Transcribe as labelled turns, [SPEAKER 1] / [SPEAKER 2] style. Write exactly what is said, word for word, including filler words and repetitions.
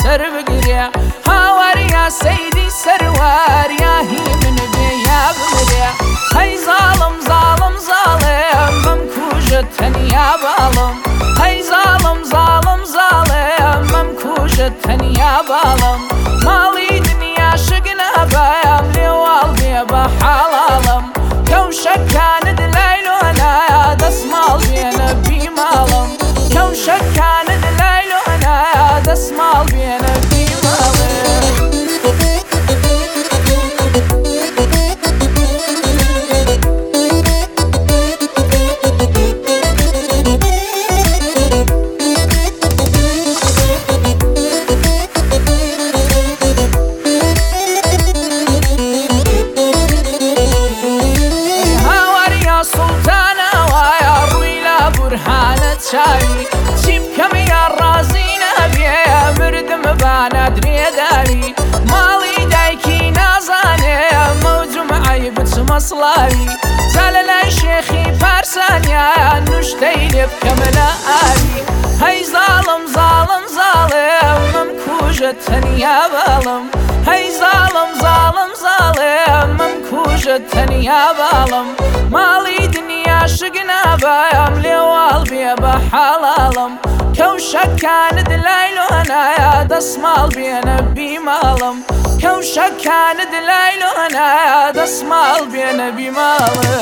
[SPEAKER 1] سەر بگرێ هاواریا سەیدی سەروار یا هی من بێ یا بمرێ هەی زاڵم زاڵم زاڵێم بەم کوژت تەنیا باڵم هەی زاڵم زاڵم زاڵێم بەم کوژت تەنیا باڵم ماڵی دنیا شک نابەم لێواڵ بێ بە حاڵاڵم کەوشەکانت لای لۆنایە دەسماڵ بێنە بیماڵم کەوشەکانت لای لۆنایە دەسماڵ بێنە بیماڵم چاوی چی بکەم یان ڕازی نەبێ مردم بانە درێداری ماڵی دایکی نازانێ مەوجومعی بچمە سڵاوی جا لە لای شێخی پارسانیان نوشتەی لێ بکەمە لە ئاوی هەی زاڵم زاڵم زاڵێم مەم کوژت تەنیا باڵم هەی زاڵم زاڵم زاڵێم مەم کوژت تەنیا باڵم ماڵی دنیا شک نابەم لێواڵ بێ بە حاڵاڵم کەوشەکانت لای لۆنایە دەسماڵ بێنە بیماڵم کەوشەکانت لای لۆنایە دەسماڵ بێنە بیماڵم